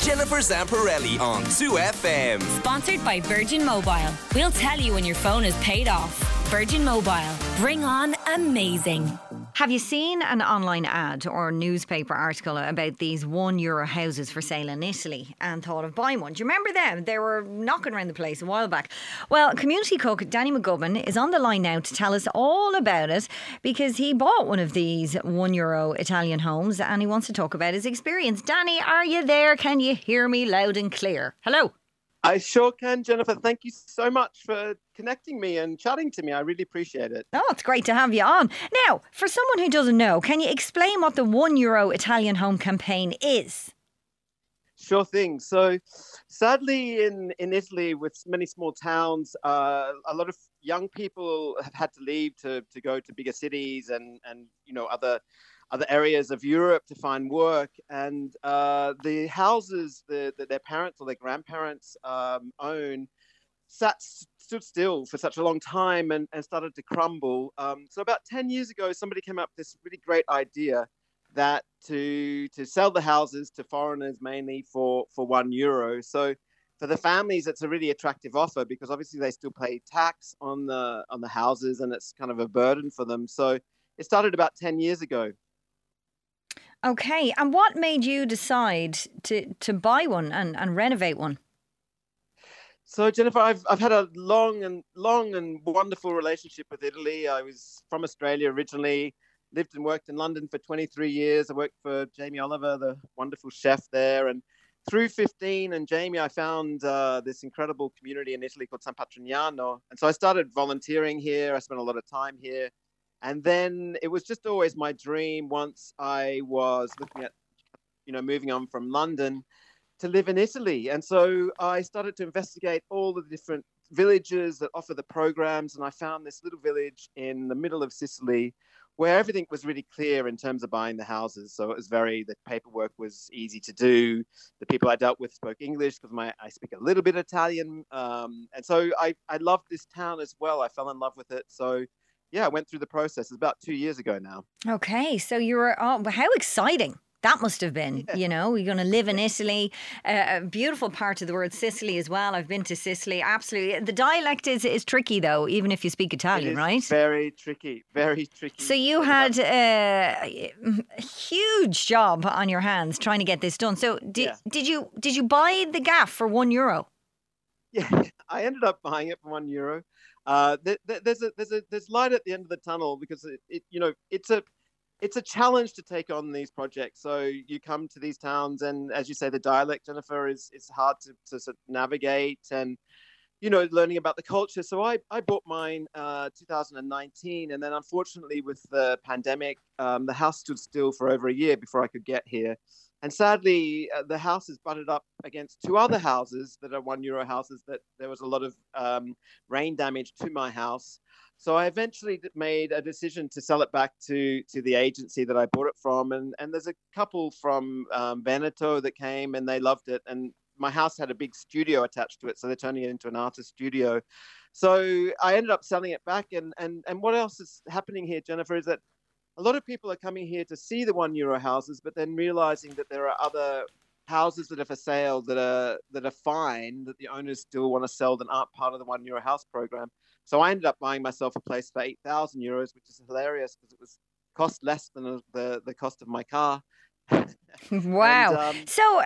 Jennifer Zamparelli on 2FM. Sponsored by Virgin Mobile. We'll tell you when your phone is paid off. Virgin Mobile. Bring on amazing. Have you seen an online ad or newspaper article about these €1 houses for sale in Italy and thought of buying one? Do you remember them? They were knocking around the place a while back. Well, community cook Danny McGubbin is on the line now to tell us all about it because he bought one of these €1 Italian homes and he wants to talk about his experience. Danny, are you there? Can you hear me loud and clear? Hello. I sure can, Jennifer. Thank you so much for connecting me and chatting to me. I really appreciate it. Oh, it's great to have you on. Now, for someone who doesn't know, can you explain what the €1 Italian home campaign is? Sure thing. So, sadly, in Italy, with many small towns, a lot of young people have had to leave to go to bigger cities and other areas of Europe to find work, and the houses that their parents or their grandparents own stood still for such a long time and started to crumble. So about 10 years ago, somebody came up with this really great idea that to sell the houses to foreigners mainly for €1. So for the families, it's a really attractive offer because obviously they still pay tax on the houses and it's kind of a burden for them. So it started about 10 years ago. Okay, and what made you decide to buy one and renovate one? So Jennifer, I've had a long and wonderful relationship with Italy. I was from Australia originally, lived and worked in London for 23 years. I worked for Jamie Oliver, the wonderful chef there, and through 15 and Jamie, I found this incredible community in Italy called San Patrignano, and so I started volunteering here. I spent a lot of time here. And then it was just always my dream once I was looking at, moving on from London to live in Italy. And so I started to investigate all the different villages that offer the programs. And I found this little village in the middle of Sicily where everything was really clear in terms of buying the houses. So it was the paperwork was easy to do. The people I dealt with spoke English because I speak a little bit Italian. And so I loved this town as well. I fell in love with it. So yeah, I went through the process. It's about 2 years ago now. Okay, so you were, how exciting that must have been. Yeah. You're going to live in Italy, a beautiful part of the world, Sicily as well. I've been to Sicily, absolutely. The dialect is tricky though, even if you speak Italian, right? Very tricky, very tricky. So you had a huge job on your hands trying to get this done. So did you buy the gaff for €1? Yeah, I ended up buying it for €1. There's light at the end of the tunnel because it's a challenge to take on these projects. So you come to these towns and, as you say, the dialect, Jennifer, is hard to sort of navigate and learning about the culture. So I bought mine 2019, and then unfortunately with the pandemic, the house stood still for over a year before I could get here. And sadly, the house is butted up against two other houses that are €1 houses that there was a lot of rain damage to my house. So I eventually made a decision to sell it back to the agency that I bought it from. And there's a couple from Veneto that came and they loved it. And my house had a big studio attached to it. So they're turning it into an artist studio. So I ended up selling it back. And what else is happening here, Jennifer, is that a lot of people are coming here to see the €1 houses, but then realizing that there are other houses that are for sale that are fine, that the owners still want to sell, that aren't part of the €1 house program. So I ended up buying myself a place for €8,000, which is hilarious because it was cost less than the cost of my car. Wow. So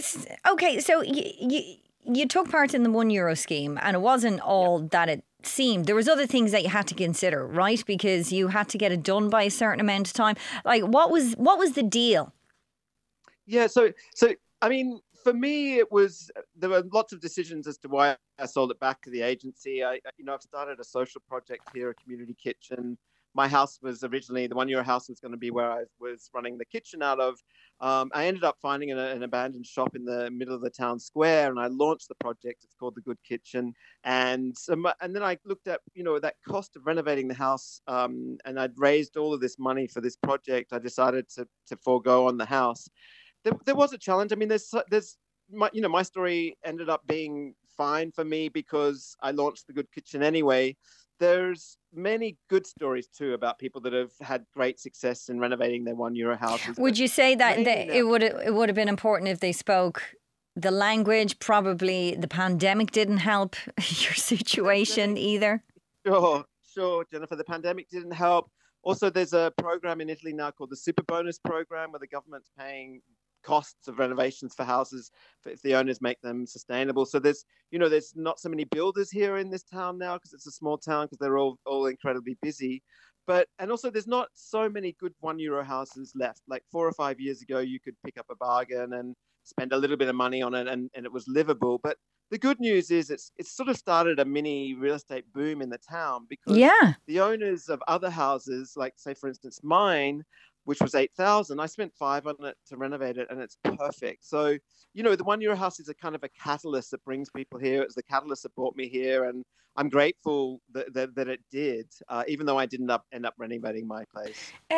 you took part in the €1 scheme, and it wasn't all that it seemed. There was other things that you had to consider, right? Because you had to get it done by a certain amount of time. Like, what was the deal? Yeah, so I mean, for me, there were lots of decisions as to why I sold it back to the agency. I've started a social project here, a community kitchen. My house was originally, the €1 house was going to be where I was running the kitchen out of. I ended up finding an abandoned shop in the middle of the town square, and I launched the project. It's called The Good Kitchen. And then I looked at, that cost of renovating the house, and I'd raised all of this money for this project. I decided to forego on the house. There was a challenge. I mean, my story ended up being fine for me because I launched The Good Kitchen anyway. There's many good stories too about people that have had great success in renovating their €1 houses. Would you say that it would have been important if they spoke The language, probably the pandemic didn't help your situation either. Sure, Jennifer. The pandemic didn't help. Also, there's a program in Italy now called the Super Bonus program, where the government's paying costs of renovations for houses if the owners make them sustainable. So there's not so many builders here in this town now because it's a small town because they're all incredibly busy. And also there's not so many good €1 houses left. Like 4 or 5 years ago, you could pick up a bargain and spend a little bit of money on it and it was livable. But the good news is it's sort of started a mini real estate boom in the town because the owners of other houses, like say for instance mine, which was 8,000, I spent 5 on it to renovate it and it's perfect. So, the €1 house is a kind of a catalyst that brings people here. It's the catalyst that brought me here, and I'm grateful that it did, even though I didn't end up renovating my place.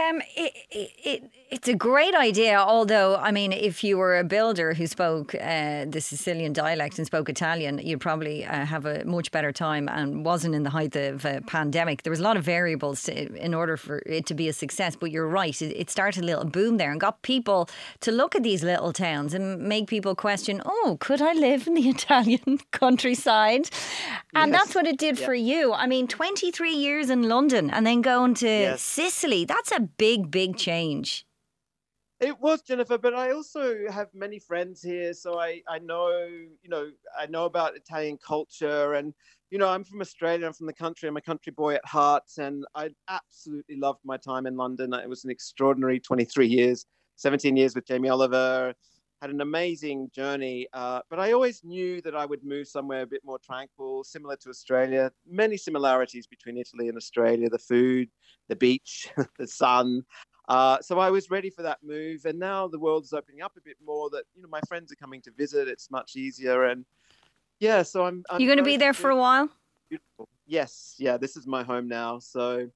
It's a great idea, although, I mean, if you were a builder who spoke the Sicilian dialect and spoke Italian, you'd probably have a much better time and wasn't in the height of a pandemic. There was a lot of variables in order for it to be a success, but you're right, it started a little boom there and got people to look at these little towns and make people question, could I live in the Italian countryside? And that's what it did for you. I mean, 23 years in London and then going to Sicily. That's a big, big change. It was, Jennifer, but I also have many friends here, so I know about Italian culture, and I'm from Australia. I'm from the country. I'm a country boy at heart, and I absolutely loved my time in London. It was an extraordinary 23 years, 17 years with Jamie Oliver. Had an amazing journey, but I always knew that I would move somewhere a bit more tranquil, similar to Australia. Many similarities between Italy and Australia: the food, the beach, the sun. So I was ready for that move, and now the world is opening up a bit more. That my friends are coming to visit. It's much easier, and so I'm You're going to be there for a while? Beautiful. Yes, this is my home now. So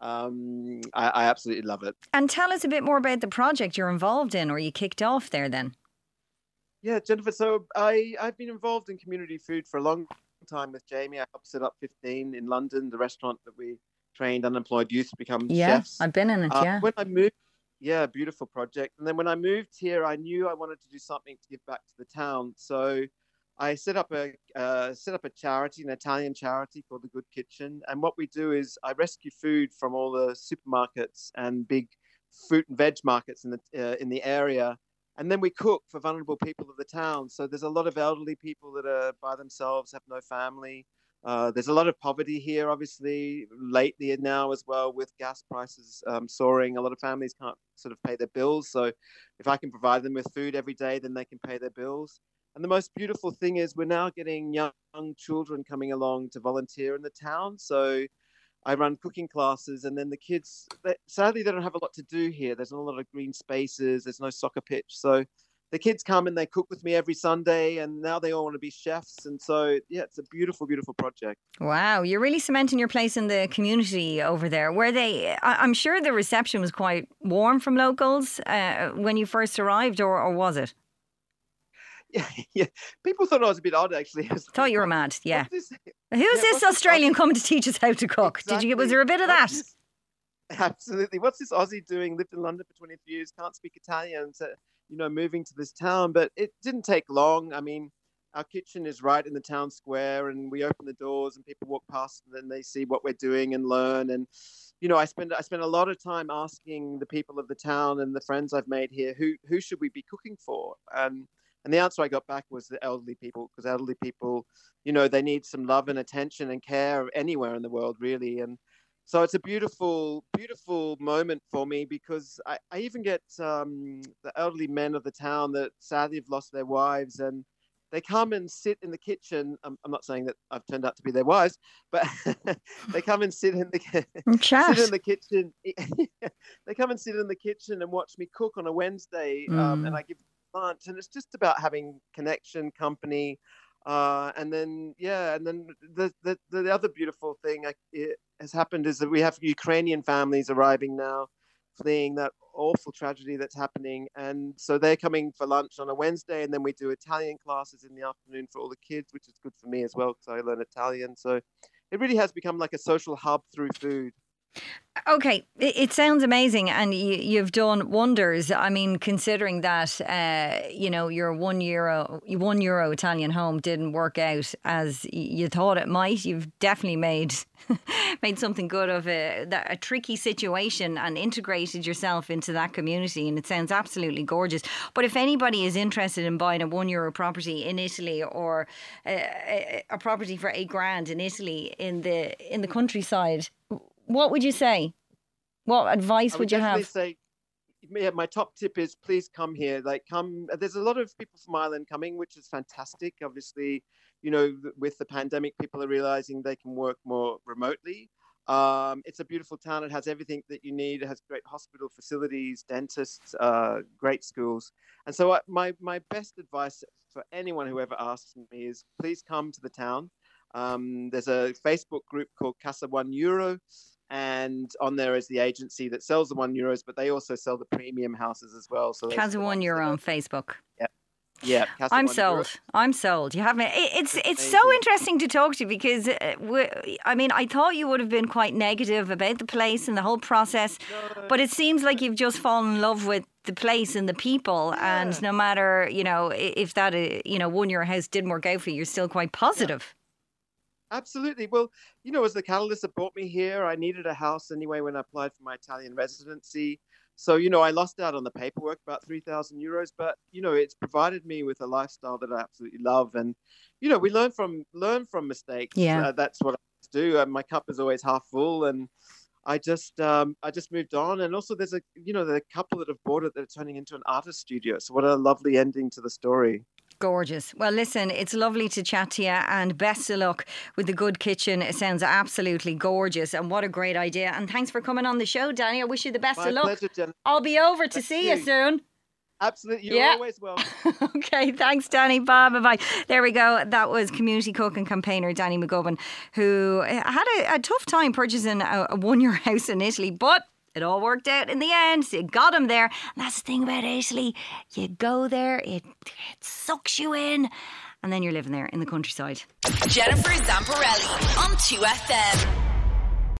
I absolutely love it. And tell us a bit more about the project you're involved in, or you kicked off there then. Yeah, Jennifer. So I've been involved in community food for a long time with Jamie. I helped set up 15 in London, the restaurant that we trained unemployed youth to become chefs. Yeah, I've been in it, When I moved, beautiful project. And then when I moved here, I knew I wanted to do something to give back to the town. So I set up a charity, an Italian charity called the Good Kitchen. And what we do is I rescue food from all the supermarkets and big fruit and veg markets in the area. And then we cook for vulnerable people of the town. So there's a lot of elderly people that are by themselves, have no family. There's a lot of poverty here, obviously, lately and now as well, with gas prices soaring. A lot of families can't sort of pay their bills. So if I can provide them with food every day, then they can pay their bills. And the most beautiful thing is we're now getting young children coming along to volunteer in the town. So I run cooking classes, and then the kids, sadly, they don't have a lot to do here. There's not a lot of green spaces. There's no soccer pitch. So the kids come and they cook with me every Sunday, and now they all want to be chefs. And so, it's a beautiful, beautiful project. Wow. You're really cementing your place in the community over there. I'm sure the reception was quite warm from locals when you first arrived, or was it? Yeah. People thought I was a bit odd, actually. Thought you were mad, yeah. Who's this Australian coming to teach us how to cook? Exactly. Was there a bit of that? Absolutely. What's this Aussie doing? Lived in London for 23 years, can't speak Italian, so, moving to this town. But it didn't take long. I mean, our kitchen is right in the town square, and we open the doors and people walk past and then they see what we're doing and learn. And, I spend a lot of time asking the people of the town and the friends I've made here, who should we be cooking for? And the answer I got back was the elderly people, because elderly people, they need some love and attention and care anywhere in the world, really. And so it's a beautiful, beautiful moment for me, because I even get the elderly men of the town that sadly have lost their wives, and they come and sit in the kitchen. I'm not saying that I've turned out to be their wives, but they come and sit in the kitchen. They come and sit in the kitchen and watch me cook on a Wednesday, and I give lunch, and it's just about having connection, company, and then the other beautiful thing has happened is that we have Ukrainian families arriving now, fleeing that awful tragedy that's happening, and so they're coming for lunch on a Wednesday, and then we do Italian classes in the afternoon for all the kids, which is good for me as well because I learn Italian. So it really has become like a social hub through food. Okay, it sounds amazing, and you've done wonders. I mean, considering that your €1 Italian home didn't work out as you thought it might, you've definitely made something good of a tricky situation and integrated yourself into that community, and it sounds absolutely gorgeous. But if anybody is interested in buying a €1 property in Italy, or a property for £8,000 in Italy in the countryside, what would you say? What advice would you have? Say, my top tip is please come here. Come. There's a lot of people from Ireland coming, which is fantastic. Obviously, with the pandemic, people are realizing they can work more remotely. It's a beautiful town. It has everything that you need. It has great hospital facilities, dentists, great schools. And so my best advice for anyone who ever asks me is please come to the town. There's a Facebook group called Casa €1, and on there is the agency that sells the €1, but they also sell the premium houses as well. So Casa €1 on Facebook. Yeah. I'm sold. I'm sold. You have me. It's so interesting to talk to you, because I thought you would have been quite negative about the place and the whole process, but it seems like you've just fallen in love with the place and the people, and no matter if that €1 house didn't work out for you, you're still quite positive. Yeah. Absolutely. Well, as the catalyst that brought me here, I needed a house anyway when I applied for my Italian residency. So, I lost out on the paperwork, about €3,000, but, it's provided me with a lifestyle that I absolutely love. And, we learn from mistakes. Yeah. That's what I do. My cup is always half full, and I just moved on. And also there's the couple that have bought it that are turning into an artist studio. So what a lovely ending to the story. Gorgeous. Well, listen, it's lovely to chat to you, and best of luck with the good kitchen. It sounds absolutely gorgeous, and what a great idea. And thanks for coming on the show, Danny. I wish you the best of luck. My pleasure, Jen. I'll be over to see you soon. Absolutely. You're always welcome. Okay, thanks, Danny. Bye. There we go. That was community cook and campaigner Danny McGovern, who had a tough time purchasing a €1 house in Italy, but it all worked out in the end. So you got him there. And that's the thing about Italy. You go there, it sucks you in, and then you're living there in the countryside. Jennifer Zamparelli on 2FM.